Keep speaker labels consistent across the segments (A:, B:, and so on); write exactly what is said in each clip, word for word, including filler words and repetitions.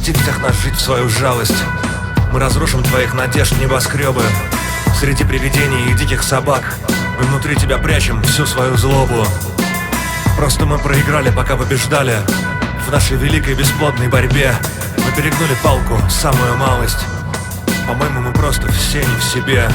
A: Отпусти всех нас жить в свою жалость. Мы разрушим твоих надежд небоскребы. Среди привидений и диких собак мы внутри тебя прячем всю свою злобу. Просто мы проиграли, пока побеждали. В нашей великой бесплодной борьбе мы перегнули палку, самую малость. По-моему, мы просто все не в себе.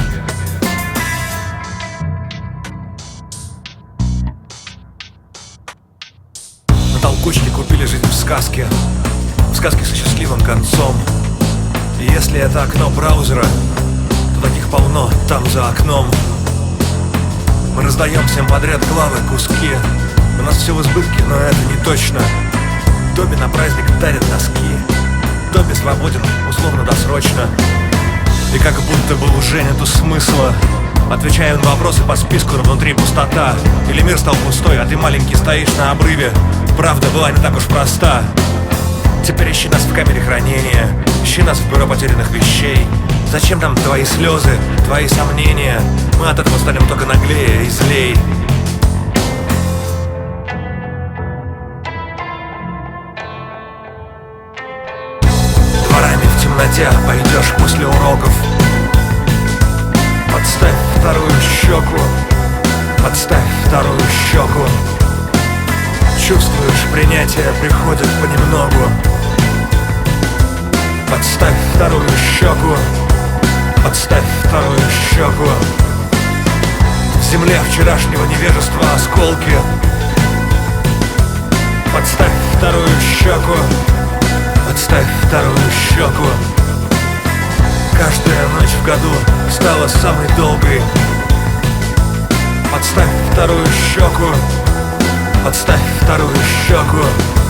A: На толкучке купили жизнь в сказке, в сказке со счастливым концом. И если это окно браузера, то таких полно там за окном. Мы раздаем всем подряд главы, куски. У нас все в избытке, но это не точно. Добби на праздник дарит носки. Добби свободен, условно-досрочно. И как будто бы уже нету смысла. Отвечаю на вопросы по списку, но внутри пустота. Или мир стал пустой, а ты маленький стоишь на обрыве. Правда была не так уж проста. Теперь ищи нас в камере хранения, ищи нас в бюро потерянных вещей. Зачем нам твои слезы, твои сомнения? Мы от этого станем только наглее и злей. Дворами в темноте пойдешь после уроков. Подставь вторую щеку, подставь вторую щеку. Чувствуешь, принятие приходит понемногу. Подставь вторую щеку, подставь вторую щеку. В земле вчерашнего невежества осколки. Подставь вторую щеку, подставь вторую щеку. Каждая ночь в году стала самой долгой. Подставь вторую щеку, подставь вторую щеку.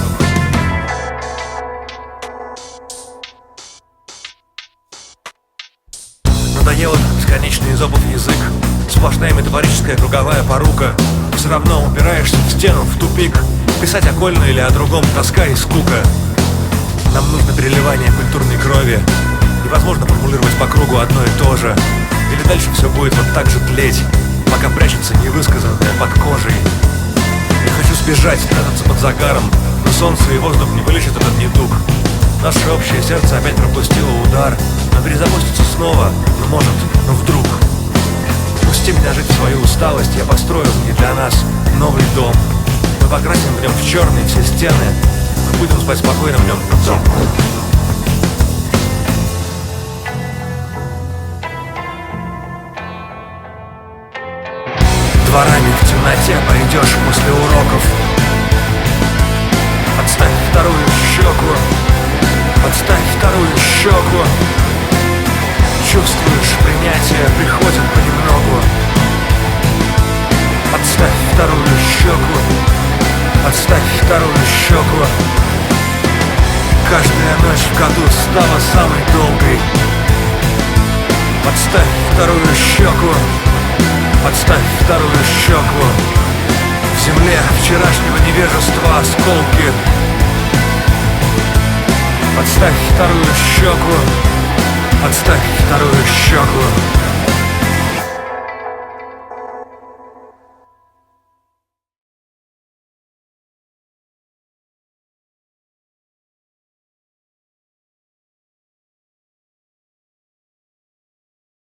A: Надоел этот бесконечный изопов язык, сплошная метафорическая круговая порука. Все равно упираешься в стену, в тупик. Писать окольно или о другом тоска и скука. Нам нужно переливание культурной крови. Невозможно формулировать по кругу одно и то же. Или дальше все будет вот так же тлеть, пока прячется невысказанное под кожей. Я хочу сбежать, спрятаться под загаром, но солнце и воздух не вылечат этот недуг. Наше общее сердце опять пропустило удар. Но перезапустится снова, ну может, ну вдруг. Пусти меня жить в свою усталость, я построю не для нас новый дом. Мы покрасим в нем в черные все стены, мы будем спать спокойно в нем. Дворами в темноте пойдешь после уроков. Подставь вторую щеку, подставь вторую щеку. Чувствуешь, принятие приходит понемногу. Подставь вторую щеку, подставь вторую щеку. Каждая ночь в году стала самой долгой. Подставь вторую щеку, подставь вторую щеку. В земле вчерашнего невежества осколки. Подставь вторую щеку, подставь вторую щеку.